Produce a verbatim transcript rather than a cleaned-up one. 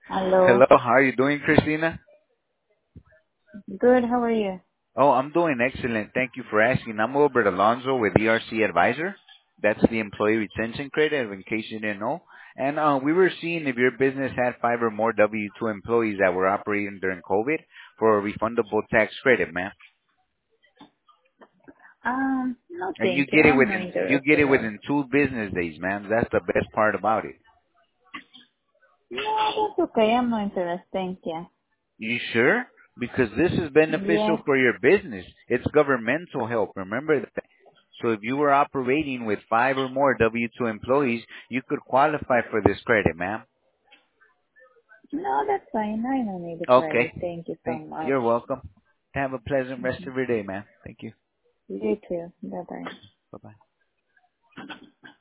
Hello. Hello, how are you doing, Christina? Good. How are you? Oh, I'm doing excellent. Thank you for asking. I'm Wilbert Alonso with E R C Advisor. That's the employee retention credit, in case you didn't know. And uh, we were seeing if your business had five or more W two employees that were operating during COVID for a refundable tax credit, man. Um, no, And you thank you. get it I'm not within you interested get it in. within two business days, man. That's the best part about it. No, that's okay. I'm not interested. Thank you. You sure? Because this is beneficial Yes. for your business. It's governmental help. Remember that. So if you were operating with five or more W two employees, you could qualify for this credit, ma'am. No, that's fine. I don't need the credit. Okay. Thank you so Thank, much. you're welcome. Have a pleasant rest Hmm. of your day, ma'am. Thank you. You too. Bye bye. Bye-bye.